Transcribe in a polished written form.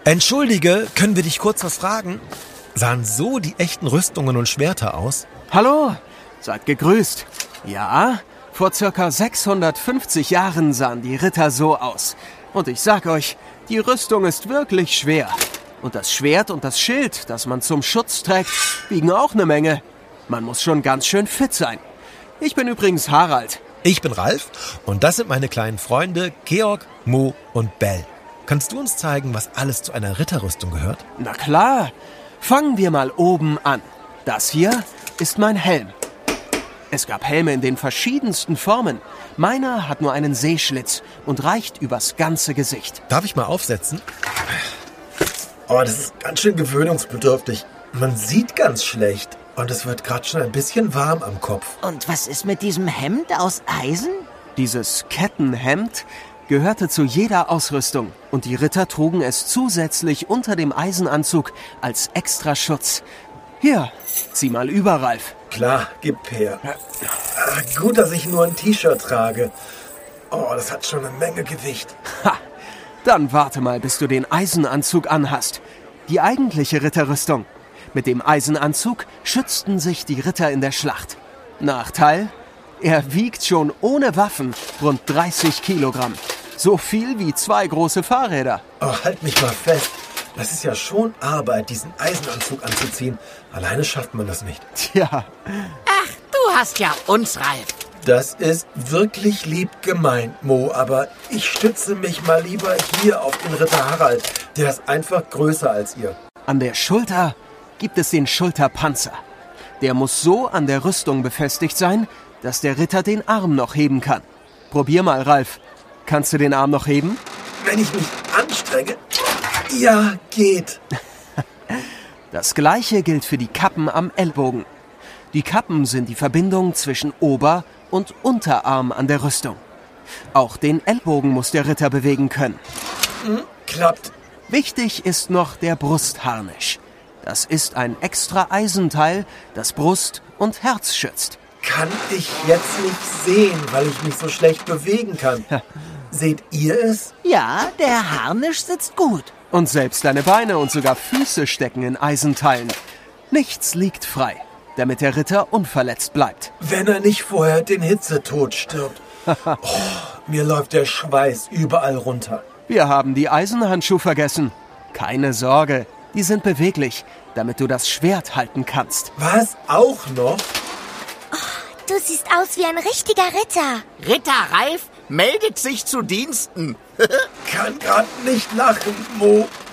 Entschuldige, können wir dich kurz was fragen? Sahen so die echten Rüstungen und Schwerter aus? Hallo, seid gegrüßt. Ja, vor circa 650 Jahren sahen die Ritter so aus. Und ich sag euch, die Rüstung ist wirklich schwer. Und das Schwert und das Schild, das man zum Schutz trägt, wiegen auch eine Menge. Man muss schon ganz schön fit sein. Ich bin übrigens Harald. Ich bin Ralf und das sind meine kleinen Freunde Georg, Mo und Bell. Kannst du uns zeigen, was alles zu einer Ritterrüstung gehört? Na klar. Fangen wir mal oben an. Das hier ist mein Helm. Es gab Helme in den verschiedensten Formen. Meiner hat nur einen Sehschlitz und reicht übers ganze Gesicht. Darf ich mal aufsetzen? Oh, das ist ganz schön gewöhnungsbedürftig. Man sieht ganz schlecht und es wird gerade schon ein bisschen warm am Kopf. Und was ist mit diesem Hemd aus Eisen? Dieses Kettenhemd gehörte zu jeder Ausrüstung und die Ritter trugen es zusätzlich unter dem Eisenanzug als extra Schutz. Hier, zieh mal über, Ralf. Klar, gib her. Gut, dass ich nur ein T-Shirt trage. Oh, das hat schon eine Menge Gewicht. Ha, dann warte mal, bis du den Eisenanzug anhast. Die eigentliche Ritterrüstung. Mit dem Eisenanzug schützten sich die Ritter in der Schlacht. Nachteil? Er wiegt schon ohne Waffen rund 30 Kilogramm. So viel wie 2 große Fahrräder. Oh, halt mich mal fest. Das ist ja schon Arbeit, diesen Eisenanzug anzuziehen. Alleine schafft man das nicht. Tja. Ach, du hast ja uns, Ralf. Das ist wirklich lieb gemeint, Mo, aber ich stütze mich mal lieber hier auf den Ritter Harald. Der ist einfach größer als ihr. An der Schulter gibt es den Schulterpanzer. Der muss so an der Rüstung befestigt sein, dass der Ritter den Arm noch heben kann. Probier mal, Ralf. Kannst du den Arm noch heben? Wenn ich mich anstrenge... Ja, geht. Das Gleiche gilt für die Kappen am Ellbogen. Die Kappen sind die Verbindung zwischen Ober- und Unterarm an der Rüstung. Auch den Ellbogen muss der Ritter bewegen können. Klappt. Wichtig ist noch der Brustharnisch. Das ist ein extra Eisenteil, das Brust und Herz schützt. Kann ich jetzt nicht sehen, weil ich mich so schlecht bewegen kann. Seht ihr es? Ja, der Harnisch sitzt gut. Und selbst deine Beine und sogar Füße stecken in Eisenteilen. Nichts liegt frei, damit der Ritter unverletzt bleibt. Wenn er nicht vorher den Hitzetod stirbt. Oh, mir läuft der Schweiß überall runter. Wir haben die Eisenhandschuhe vergessen. Keine Sorge, die sind beweglich, damit du das Schwert halten kannst. Was? Auch noch? Du siehst aus wie ein richtiger Ritter. Ritter Ralf meldet sich zu Diensten. Kann grad nicht lachen, Mo.